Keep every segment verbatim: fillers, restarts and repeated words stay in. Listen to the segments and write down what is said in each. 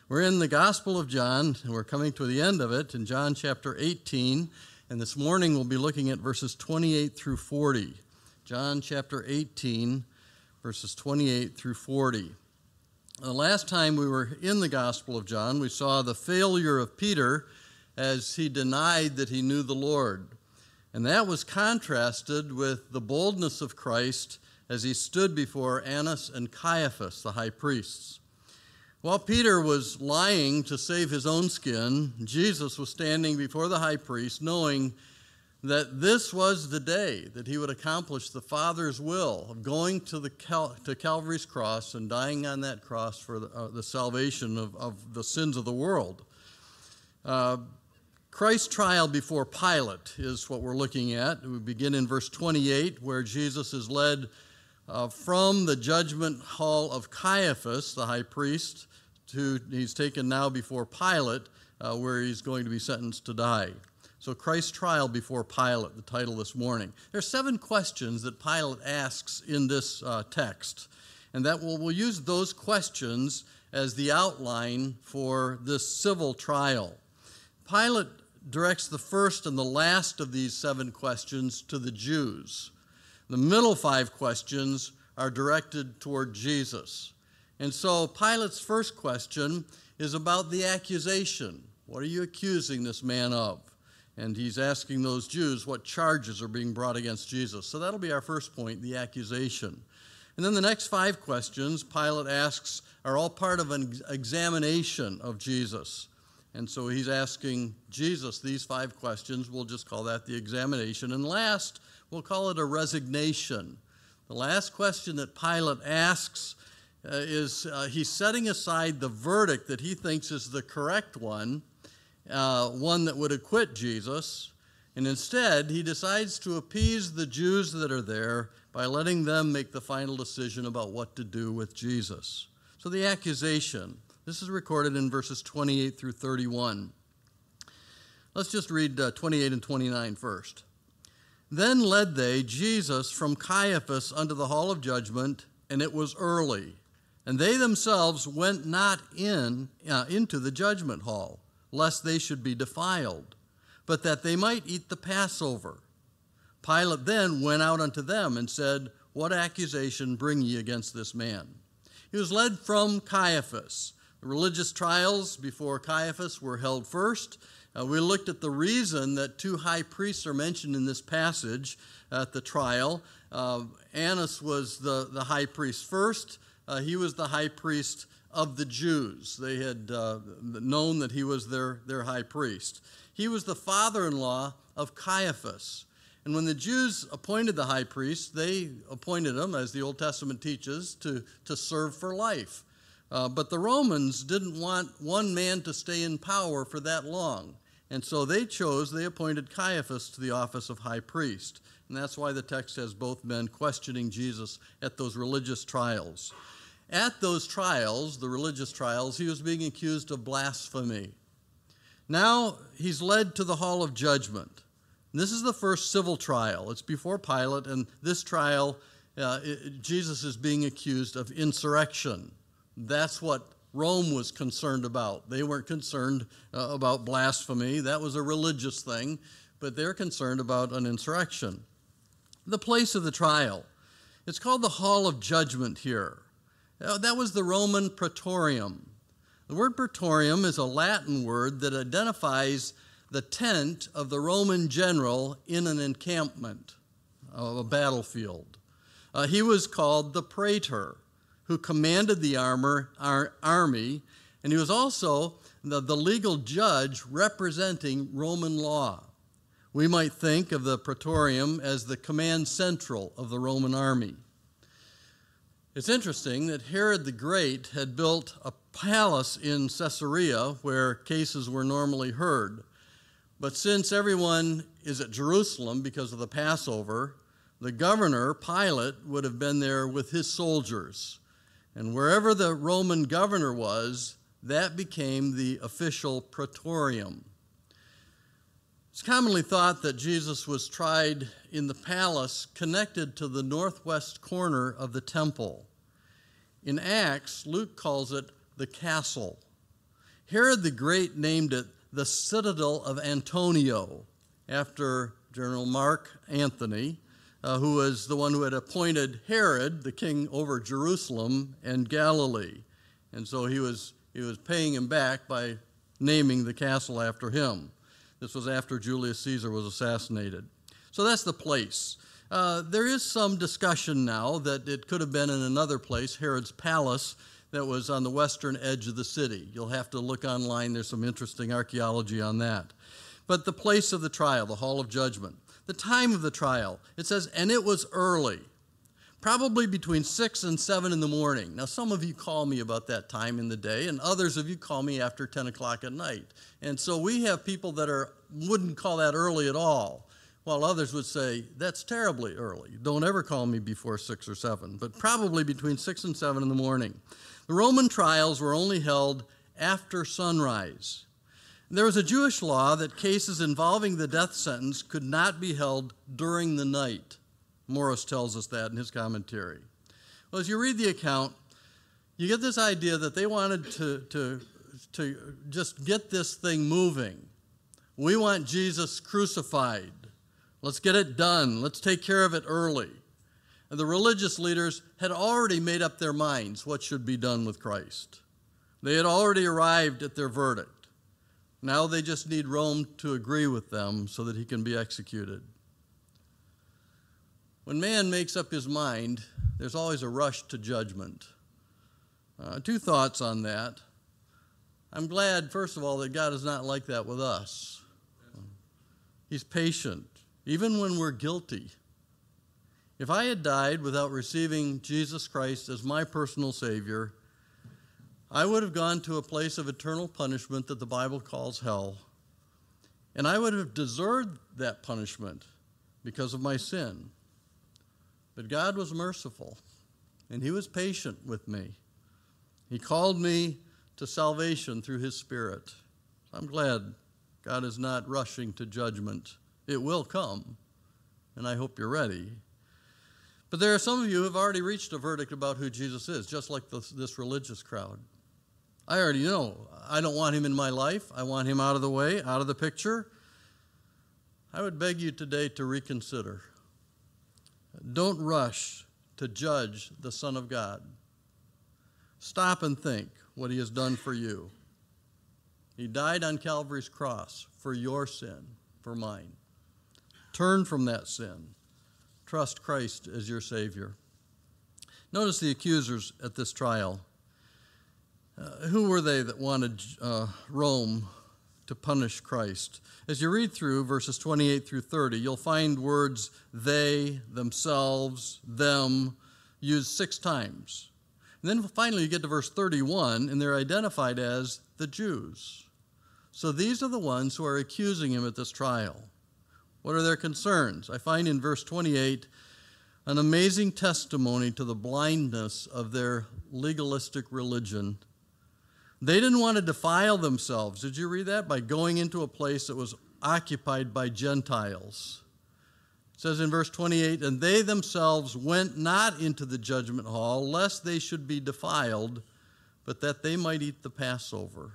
We're in the Gospel of John, and we're coming to the end of it in John chapter eighteen, and this morning we'll be looking at verses twenty-eight through forty. John chapter eighteen, verses twenty-eight through forty. The last time we were in the Gospel of John, we saw the failure of Peter as he denied that he knew the Lord. And that was contrasted with the boldness of Christ as he stood before Annas and Caiaphas, the high priests. While Peter was lying to save his own skin, Jesus was standing before the high priest, knowing that this was the day that he would accomplish the Father's will of going to the Cal- to Calvary's cross and dying on that cross for the, uh, the salvation of, of the sins of the world. Uh, Christ's trial before Pilate is what we're looking at. We begin in verse twenty-eight, where Jesus is led uh, from the judgment hall of Caiaphas, the high priest, to he's taken now before Pilate, uh, where he's going to be sentenced to die. So Christ's trial before Pilate, the title this morning. There are seven questions that Pilate asks in this uh, text, and that we'll, we'll use those questions as the outline for this civil trial. Pilate directs the first and the last of these seven questions to the Jews. The middle five questions are directed toward Jesus. And so Pilate's first question is about the accusation. What are you accusing this man of? And he's asking those Jews what charges are being brought against Jesus. So that'll be our first point, the accusation. And then the next five questions Pilate asks are all part of an examination of Jesus. And so he's asking Jesus these five questions. We'll just call that the examination. And last, we'll call it a resignation. The last question that Pilate asks uh, is uh, he's setting aside the verdict that he thinks is the correct one, uh, one that would acquit Jesus, and instead he decides to appease the Jews that are there by letting them make the final decision about what to do with Jesus. So the accusation. This is recorded in verses twenty-eight through thirty-one. Let's just read uh, twenty-eight and twenty-nine first. Then led they Jesus from Caiaphas unto the hall of judgment, and it was early. And they themselves went not in uh, into the judgment hall, lest they should be defiled, but that they might eat the Passover. Pilate then went out unto them and said, What accusation bring ye against this man? He was led from Caiaphas. The religious trials before Caiaphas were held first. Uh, we looked at the reason that two high priests are mentioned in this passage at the trial. Uh, Annas was the, the high priest first. Uh, he was the high priest of the Jews. They had uh, known that he was their, their high priest. He was the father-in-law of Caiaphas. And when the Jews appointed the high priest, they appointed him, as the Old Testament teaches, to, to serve for life. Uh, but the Romans didn't want one man to stay in power for that long. And so they chose, they appointed Caiaphas to the office of high priest. And that's why the text has both men questioning Jesus at those religious trials. At those trials, the religious trials, he was being accused of blasphemy. Now he's led to the hall of judgment. And this is the first civil trial. It's before Pilate, and this trial, uh, it, Jesus is being accused of insurrection. That's what Rome was concerned about. They weren't concerned uh, about blasphemy. That was a religious thing, but they're concerned about an insurrection. The place of the trial. It's called the Hall of Judgment here. Uh, that was the Roman praetorium. The word praetorium is a Latin word that identifies the tent of the Roman general in an encampment, uh, a battlefield. Uh, he was called the praetor, who commanded the armor, our army, and he was also the, the legal judge representing Roman law. We might think of the praetorium as the command central of the Roman army. It's interesting that Herod the Great had built a palace in Caesarea where cases were normally heard. But since everyone is at Jerusalem because of the Passover, the governor, Pilate, would have been there with his soldiers. And wherever the Roman governor was, that became the official praetorium. It's commonly thought that Jesus was tried in the palace connected to the northwest corner of the temple. In Acts, Luke calls it the castle. Herod the Great named it the Citadel of Antonio, after General Mark Antony, uh, who was the one who had appointed Herod the king over Jerusalem and Galilee. And so he was, he was paying him back by naming the castle after him. This was after Julius Caesar was assassinated. So that's the place. Uh, there is some discussion now that it could have been in another place, Herod's palace, that was on the western edge of the city. You'll have to look online. There's some interesting archaeology on that. But the place of the trial, the hall of judgment, the time of the trial, it says, and it was early, probably between six and seven in the morning. Now, some of you call me about that time in the day, and others of you call me after ten o'clock at night. And so we have people that are wouldn't call that early at all, while others would say, that's terribly early. Don't ever call me before six or seven, but probably between six and seven in the morning. The Roman trials were only held after sunrise. There was a Jewish law that cases involving the death sentence could not be held during the night. Morris tells us that in his commentary. Well, as you read the account, you get this idea that they wanted to, to, to just get this thing moving. We want Jesus crucified. Let's get it done. Let's take care of it early. And the religious leaders had already made up their minds what should be done with Christ. They had already arrived at their verdict. Now they just need Rome to agree with them so that he can be executed. When man makes up his mind, there's always a rush to judgment. Uh, two thoughts on that. I'm glad, first of all, that God is not like that with us. He's patient, even when we're guilty. If I had died without receiving Jesus Christ as my personal Savior, I would have gone to a place of eternal punishment that the Bible calls hell. And I would have deserved that punishment because of my sin. But God was merciful, and he was patient with me. He called me to salvation through his Spirit. I'm glad God is not rushing to judgment. It will come, and I hope you're ready. But there are some of you who have already reached a verdict about who Jesus is, just like this, this religious crowd. I already know. I don't want him in my life. I want him out of the way, out of the picture. I would beg you today to reconsider. Don't rush to judge the Son of God. Stop and think what he has done for you. He died on Calvary's cross for your sin, for mine. Turn from that sin. Trust Christ as your Savior. Notice the accusers at this trial. Uh, who were they that wanted uh, Rome to punish Christ? As you read through verses twenty-eight through thirty, you'll find words they, themselves, them, used six times. And then finally you get to verse thirty-one, and they're identified as the Jews. So these are the ones who are accusing him at this trial. What are their concerns? I find in verse twenty-eight an amazing testimony to the blindness of their legalistic religion. They didn't want to defile themselves. Did you read that? By going into a place that was occupied by Gentiles. It says in verse twenty-eight, and they themselves went not into the judgment hall, lest they should be defiled, but that they might eat the Passover.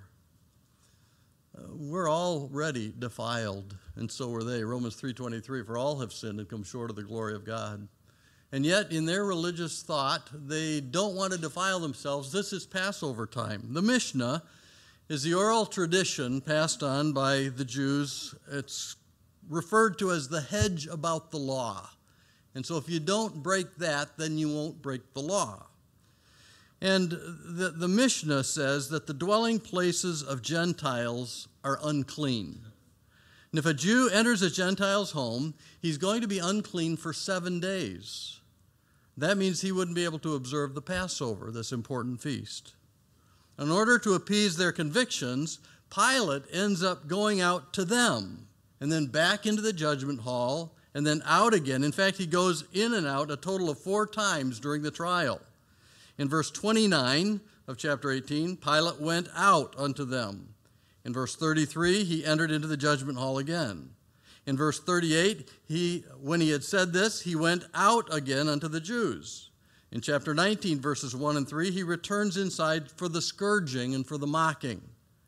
Uh, we're already defiled, and so were they. Romans three twenty-three, for all have sinned and come short of the glory of God. And yet, in their religious thought, they don't want to defile themselves. This is Passover time. The Mishnah is the oral tradition passed on by the Jews. It's referred to as the hedge about the law. And so if you don't break that, then you won't break the law. And the, the Mishnah says that the dwelling places of Gentiles are unclean. And if a Jew enters a Gentile's home, he's going to be unclean for seven days. That means he wouldn't be able to observe the Passover, this important feast. In order to appease their convictions, Pilate ends up going out to them and then back into the judgment hall and then out again. In fact, he goes in and out a total of four times during the trial. In verse twenty-nine of chapter eighteen, Pilate went out unto them. In verse thirty-three, he entered into the judgment hall again. In verse thirty-eight, he, when he had said this, he went out again unto the Jews. In chapter nineteen, verses one and three, he returns inside for the scourging and for the mocking.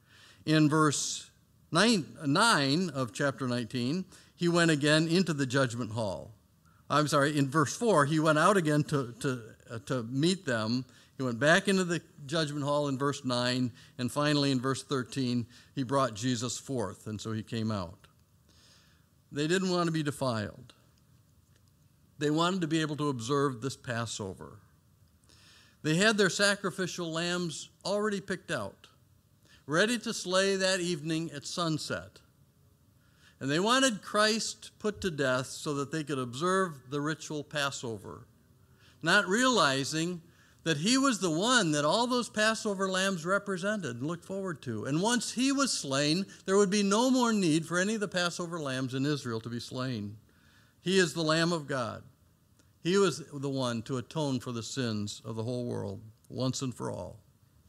In verse nine, nine of chapter nineteen, he went again into the judgment hall. I'm sorry, in verse four, he went out again to, to, uh, to meet them. He went back into the judgment hall in verse nine, and finally in verse thirteen, he brought Jesus forth, and so he came out. They didn't want to be defiled. They wanted to be able to observe this Passover. They had their sacrificial lambs already picked out, ready to slay that evening at sunset. And they wanted Christ put to death so that they could observe the ritual Passover, not realizing that he was the one that all those Passover lambs represented and looked forward to. And once he was slain, there would be no more need for any of the Passover lambs in Israel to be slain. He is the Lamb of God. He was the one to atone for the sins of the whole world once and for all.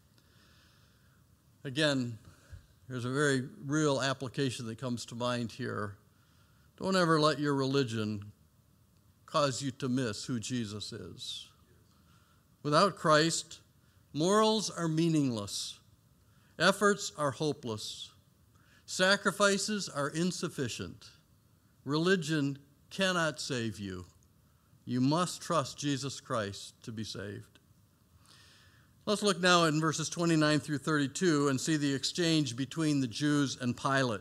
Again, there's a very real application that comes to mind here. Don't ever let your religion cause you to miss who Jesus is. Without Christ, morals are meaningless. Efforts are hopeless. Sacrifices are insufficient. Religion cannot save you. You must trust Jesus Christ to be saved. Let's look now in verses twenty-nine through thirty-two and see the exchange between the Jews and Pilate.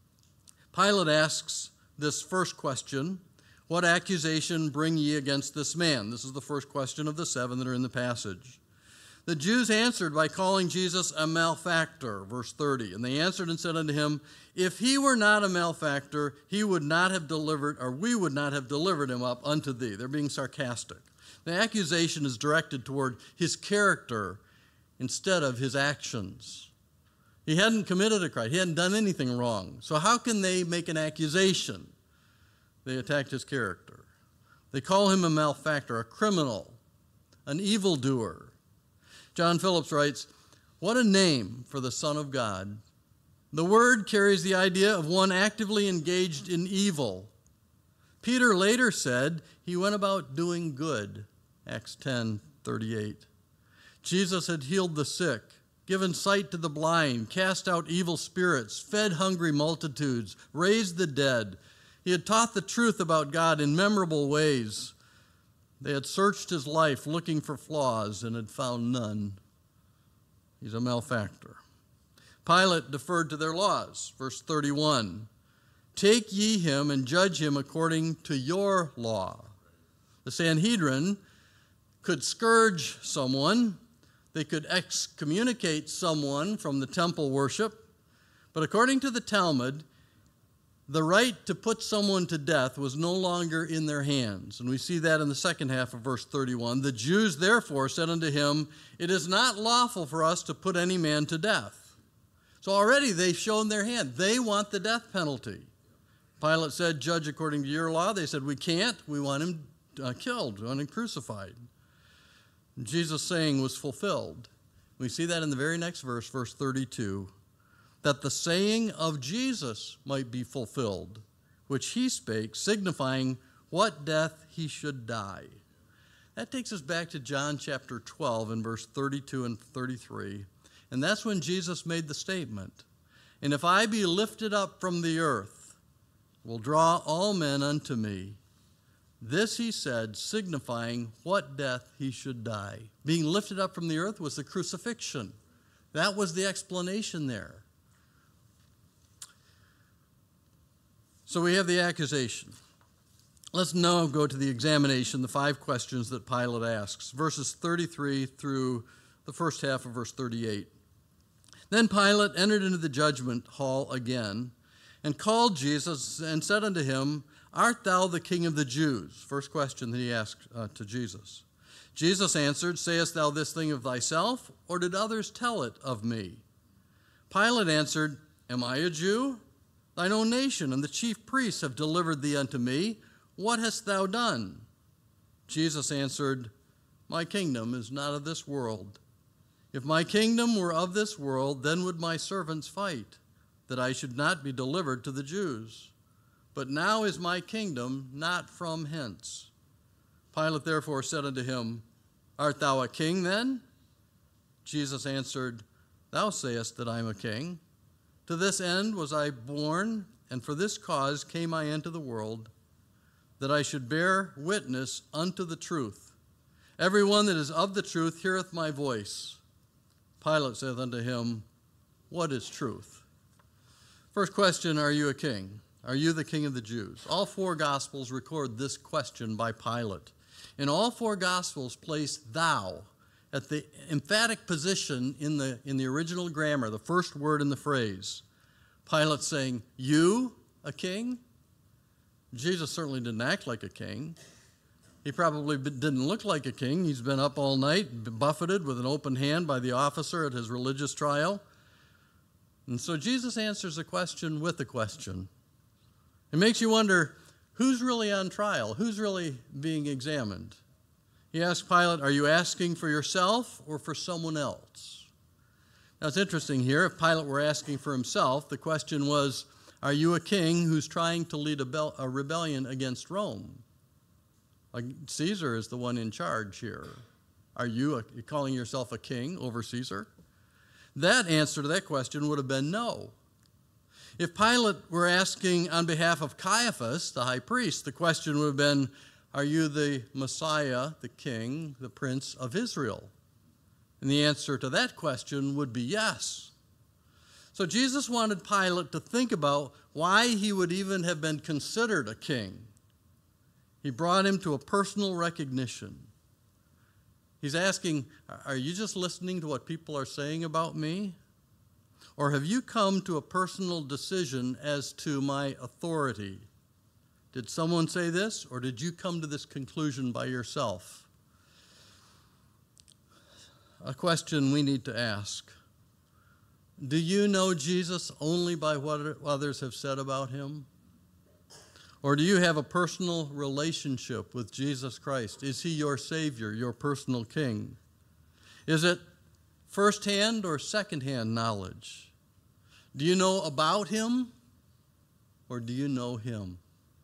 Pilate asks this first question, "What accusation bring ye against this man?" This is the first question of the seven that are in the passage. The Jews answered by calling Jesus a malefactor, verse thirty. And they answered and said unto him, "If he were not a malefactor, he would not have delivered, or we would not have delivered him up unto thee." They're being sarcastic. The accusation is directed toward his character instead of his actions. He hadn't committed a crime. He hadn't done anything wrong. So how can they make an accusation? They attacked his character. They call him a malefactor, a criminal, an evildoer. John Phillips writes, "What a name for the Son of God. The word carries the idea of one actively engaged in evil." Peter later said he went about doing good, Acts ten thirty-eight. Jesus had healed the sick, given sight to the blind, cast out evil spirits, fed hungry multitudes, raised the dead. He had taught the truth about God in memorable ways. They had searched his life looking for flaws and had found none. He's a malefactor. Pilate deferred to their laws. Verse thirty-one, "Take ye him and judge him according to your law." The Sanhedrin could scourge someone. They could excommunicate someone from the temple worship. But according to the Talmud, the right to put someone to death was no longer in their hands. And we see that in the second half of verse thirty-one. "The Jews therefore said unto him, It is not lawful for us to put any man to death." So already they've shown their hand. They want the death penalty. Pilate said, "Judge according to your law." They said, "We can't. We want him uh, killed. We want him crucified." And Jesus' saying was fulfilled. We see that in the very next verse, verse thirty-two. "That the saying of Jesus might be fulfilled, which he spake, signifying what death he should die." That takes us back to John chapter twelve and verse thirty-two and thirty-three. And that's when Jesus made the statement, "And if I be lifted up from the earth, will draw all men unto me." This he said, signifying what death he should die. Being lifted up from the earth was the crucifixion. That was the explanation there. So we have the accusation. Let's now go to the examination, the five questions that Pilate asks, verses thirty-three through the first half of verse thirty-eight. "Then Pilate entered into the judgment hall again, and called Jesus, and said unto him, Art thou the King of the Jews?" First question that he asked uh, to Jesus. Jesus answered, "Sayest thou this thing of thyself, or did others tell it of me?" Pilate answered, "Am I a Jew? Thine own nation and the chief priests have delivered thee unto me. What hast thou done?" Jesus answered, "My kingdom is not of this world. If my kingdom were of this world, then would my servants fight, that I should not be delivered to the Jews. But now is my kingdom not from hence." Pilate therefore said unto him, "Art thou a king then?" Jesus answered, "Thou sayest that I am a king. To this end was I born, and for this cause came I into the world, that I should bear witness unto the truth. Every one that is of the truth heareth my voice. Pilate saith unto him, What is truth? First question, are you a king? Are you the king of the Jews? All four Gospels record this question by Pilate. In all four Gospels place thou at the emphatic position in the, in the original grammar, the first word in the phrase. Pilate saying, you, a king? Jesus certainly didn't act like a king. He probably didn't look like a king. He's been up all night, buffeted with an open hand by the officer at his religious trial. And so Jesus answers the question with a question. It makes you wonder, who's really on trial? Who's really being examined? He asked Pilate, are you asking for yourself or for someone else? Now it's interesting here, if Pilate were asking for himself, the question was, are you a king who's trying to lead a, bel- a rebellion against Rome? Like Caesar is the one in charge here. Are you a, calling yourself a king over Caesar? That answer to that question would have been no. If Pilate were asking on behalf of Caiaphas, the high priest, the question would have been, are you the Messiah, the king, the prince of Israel? And the answer to that question would be yes. So Jesus wanted Pilate to think about why he would even have been considered a king. He brought him to a personal recognition. He's asking, are you just listening to what people are saying about me? Or have you come to a personal decision as to my authority? Did someone say this, or did you come to this conclusion by yourself? A question we need to ask. Do you know Jesus only by what others have said about him? Or do you have a personal relationship with Jesus Christ? Is he your Savior, your personal King? Is it firsthand or secondhand knowledge? Do you know about him, or do you know him?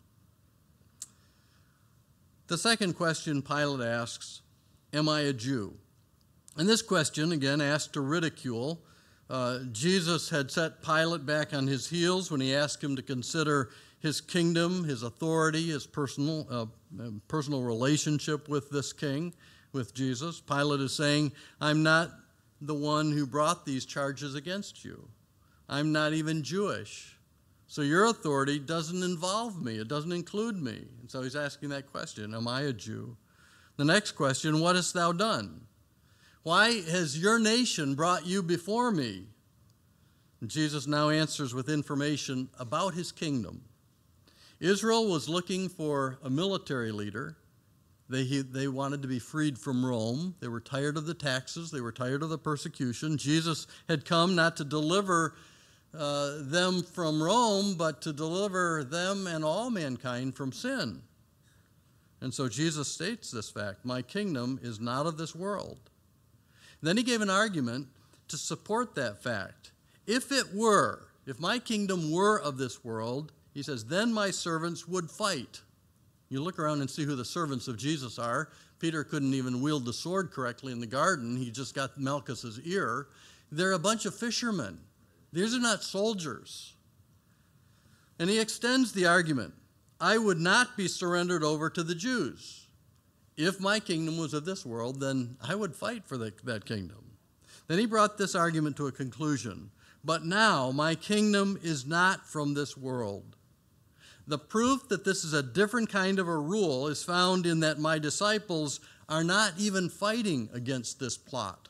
The second question Pilate asks, am I a Jew? And this question, again, asked to ridicule. Uh, Jesus had set Pilate back on his heels when he asked him to consider his kingdom, his authority, his personal, uh, personal relationship with this king, with Jesus. Pilate is saying, I'm not the one who brought these charges against you. I'm not even Jewish. So your authority doesn't involve me. It doesn't include me. And so he's asking that question, am I a Jew? The next question, what hast thou done? Why has your nation brought you before me? And Jesus now answers with information about his kingdom. Israel was looking for a military leader. They, they wanted to be freed from Rome. They were tired of the taxes. They were tired of the persecution. Jesus had come not to deliver uh, them from Rome, but to deliver them and all mankind from sin. And so Jesus states this fact, my kingdom is not of this world. Then he gave an argument to support that fact. If it were, if my kingdom were of this world, he says, then my servants would fight. You look around and see who the servants of Jesus are. Peter couldn't even wield the sword correctly in the garden. He just got Malchus's ear. They're a bunch of fishermen. These are not soldiers. And he extends the argument. I would not be surrendered over to the Jews. If my kingdom was of this world, then I would fight for the, that kingdom. Then he brought this argument to a conclusion. But now my kingdom is not from this world. The proof that this is a different kind of a rule is found in that my disciples are not even fighting against this plot.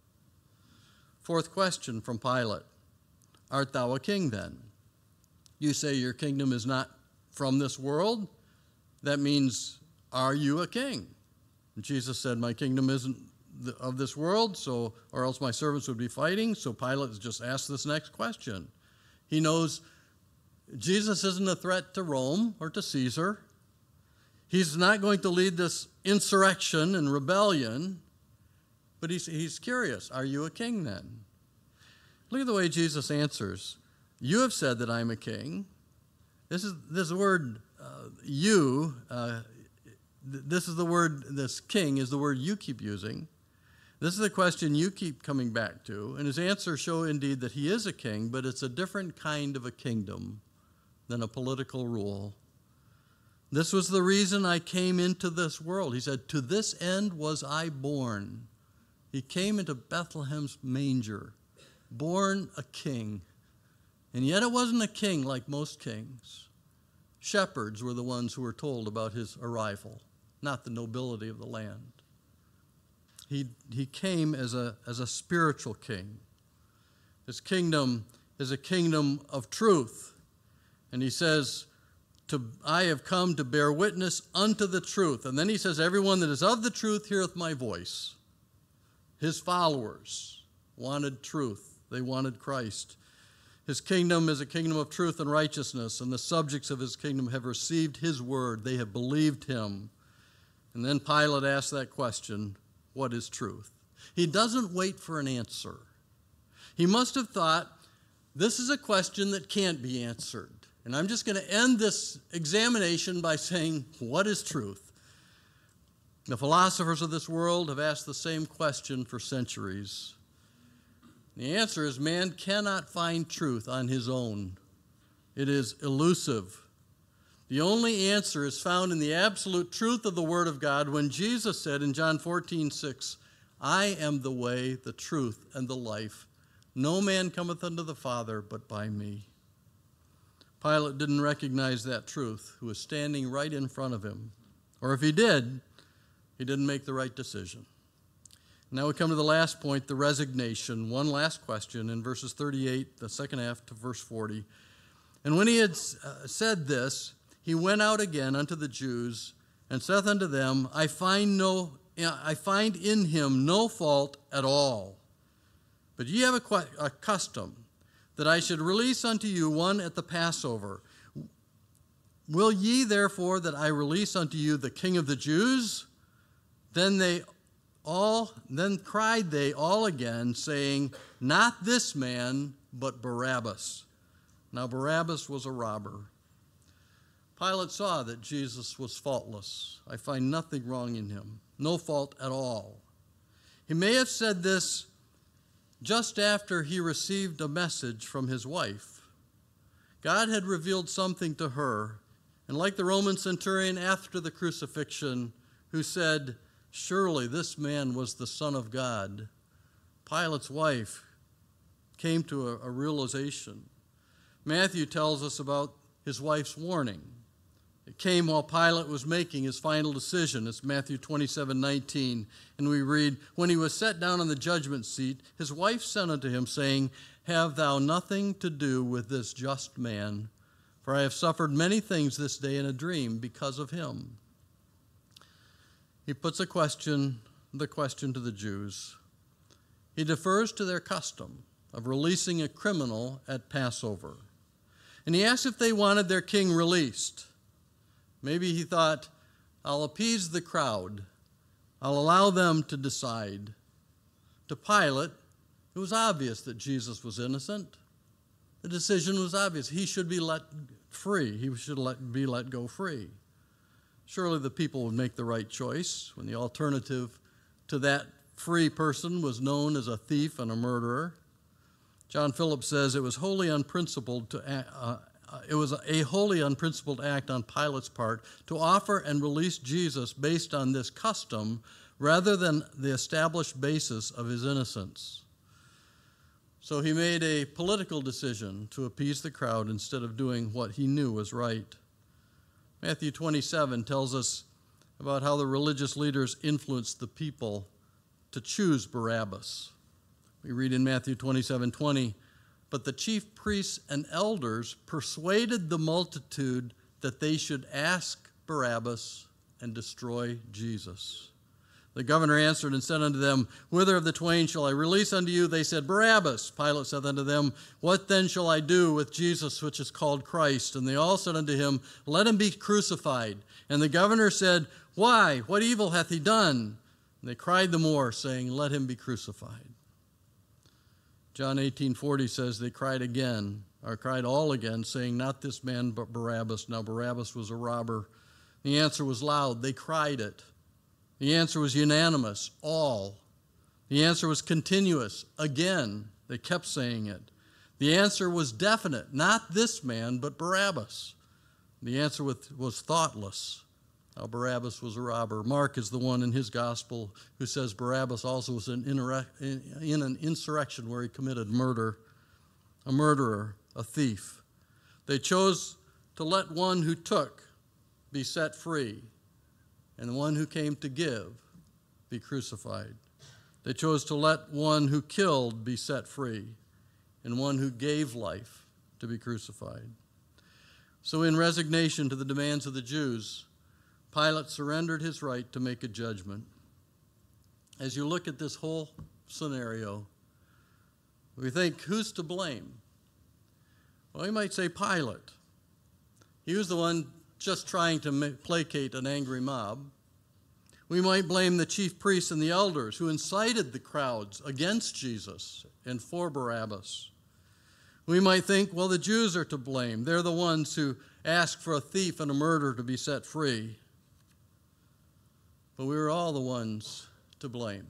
Fourth question from Pilate. Art thou a king then? You say your kingdom is not from this world. That means, are you a king? And Jesus said, my kingdom isn't of this world, so or else my servants would be fighting. So Pilate just asked this next question. He knows Jesus isn't a threat to Rome or to Caesar. He's not going to lead this insurrection and rebellion, but he's, he's curious. Are you a king then? Look at the way Jesus answers. You have said that I'm a king. This is this word, uh, you, uh, th- this is the word, this king is the word you keep using. This is the question you keep coming back to, and his answers show indeed that he is a king, but it's a different kind of a kingdom than a political rule. This was the reason I came into this world. He said, to this end was I born. He came into Bethlehem's manger, born a king. And yet it wasn't a king like most kings. Shepherds were the ones who were told about his arrival, not the nobility of the land. He, he came as a, as a spiritual king. His kingdom is a kingdom of truth. And he says, to, I have come to bear witness unto the truth. And then he says, everyone that is of the truth heareth my voice. His followers wanted truth. They wanted Christ. His kingdom is a kingdom of truth and righteousness, and the subjects of his kingdom have received his word. They have believed him. And then Pilate asked that question, what is truth? He doesn't wait for an answer. He must have thought, this is a question that can't be answered. And I'm just going to end this examination by saying, what is truth? The philosophers of this world have asked the same question for centuries. The answer is man cannot find truth on his own. It is elusive. The only answer is found in the absolute truth of the Word of God when Jesus said in John fourteen six, I am the way, the truth, and the life. No man cometh unto the Father but by me. Pilate didn't recognize that truth, who was standing right in front of him. Or if he did, he didn't make the right decision. Now we come to the last point, the resignation. One last question in verses thirty-eight, the second half, to verse forty. And when he had uh, said this, he went out again unto the Jews, and saith unto them, I find no, I find in him no fault at all. But ye have a, a custom, that I should release unto you one at the Passover. Will ye therefore that I release unto you the King of the Jews? Then they all, then cried they all again, saying, not this man, but Barabbas. Now Barabbas was a robber. Pilate saw that Jesus was faultless. I find nothing wrong in him, no fault at all. He may have said this just after he received a message from his wife. God had revealed something to her, and like the Roman centurion after the crucifixion, who said, surely this man was the Son of God, Pilate's wife came to a, a realization. Matthew tells us about his wife's warning. It came while Pilate was making his final decision. It's Matthew twenty-seven nineteen. And we read, when he was set down on the judgment seat, his wife sent unto him, saying, have thou nothing to do with this just man, for I have suffered many things this day in a dream because of him. He puts a question, the question to the Jews. He defers to their custom of releasing a criminal at Passover. And he asks if they wanted their king released. Maybe he thought, I'll appease the crowd. I'll allow them to decide. To Pilate, it was obvious that Jesus was innocent. The decision was obvious. He should be let free. He should let, be let go free. Surely the people would make the right choice when the alternative to that free person was known as a thief and a murderer. John Phillips says it was wholly unprincipled to uh, it was a wholly unprincipled act on Pilate's part to offer and release Jesus based on this custom rather than the established basis of his innocence. So he made a political decision to appease the crowd instead of doing what he knew was right. Matthew twenty-seven tells us about how the religious leaders influenced the people to choose Barabbas. We read in Matthew twenty-seven twenty, but the chief priests and elders persuaded the multitude that they should ask Barabbas and destroy Jesus. The governor answered and said unto them, whither of the twain shall I release unto you? They said, Barabbas. Pilate said unto them, what then shall I do with Jesus, which is called Christ? And they all said unto him, let him be crucified. And the governor said, why? What evil hath he done? And they cried the more, saying, let him be crucified. John eighteen forty says they cried again, or cried all again, saying, not this man, but Barabbas. Now Barabbas was a robber. The answer was loud. They cried it. The answer was unanimous, all. The answer was continuous. Again, they kept saying it. The answer was definite. Not this man, but Barabbas. The answer was thoughtless. Now, Barabbas was a robber. Mark is the one in his gospel who says Barabbas also was in, in an insurrection where he committed murder, a murderer, a thief. They chose to let one who took be set free, and the one who came to give be crucified. They chose to let one who killed be set free, and one who gave life to be crucified. So in resignation to the demands of the Jews, Pilate surrendered his right to make a judgment. As you look at this whole scenario, we think, who's to blame? Well, you might say Pilate. He was the one just trying to placate an angry mob. We might blame the chief priests and the elders who incited the crowds against Jesus and for Barabbas. We might think, well, the Jews are to blame. They're the ones who asked for a thief and a murderer to be set free. But we were all the ones to blame.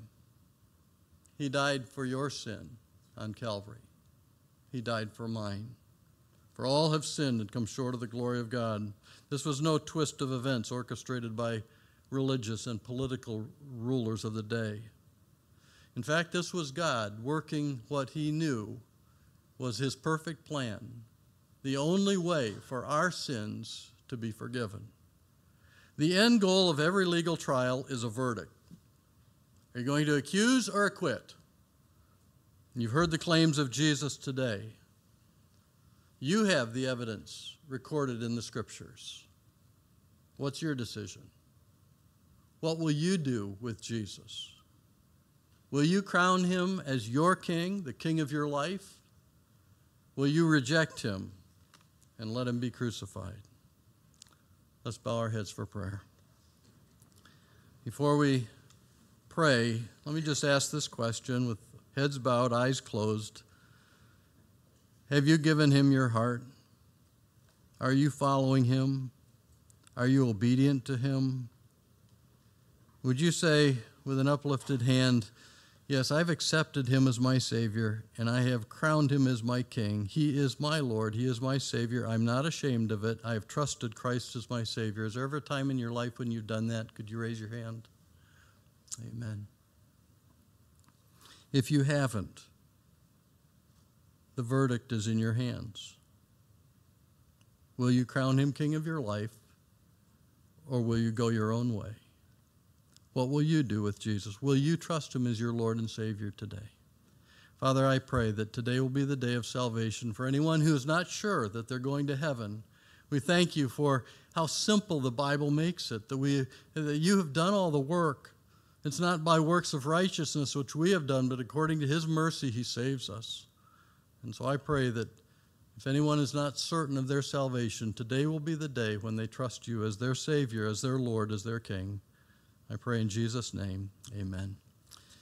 He died for your sin on Calvary. He died for mine. For all have sinned and come short of the glory of God. This was no twist of events orchestrated by religious and political rulers of the day. In fact, this was God working what he knew was his perfect plan, the only way for our sins to be forgiven. The end goal of every legal trial is a verdict. Are you going to accuse or acquit? You've heard the claims of Jesus today. You have the evidence recorded in the Scriptures. What's your decision? What will you do with Jesus? Will you crown him as your king, the king of your life? Will you reject him and let him be crucified? Let's bow our heads for prayer. Before we pray, let me just ask this question with heads bowed, eyes closed. Have you given him your heart? Are you following him? Are you obedient to him? Would you say with an uplifted hand, yes, I've accepted him as my Savior, and I have crowned him as my King. He is my Lord. He is my Savior. I'm not ashamed of it. I have trusted Christ as my Savior. Is there ever a time in your life when you've done that? Could you raise your hand? Amen. If you haven't, the verdict is in your hands. Will you crown him King of your life, or will you go your own way? What will you do with Jesus? Will you trust him as your Lord and Savior today? Father, I pray that today will be the day of salvation for anyone who is not sure that they're going to heaven. We thank you for how simple the Bible makes it, that we that you have done all the work. It's not by works of righteousness which we have done, but according to his mercy he saves us. And so I pray that if anyone is not certain of their salvation, today will be the day when they trust you as their Savior, as their Lord, as their King. I pray in Jesus' name, amen.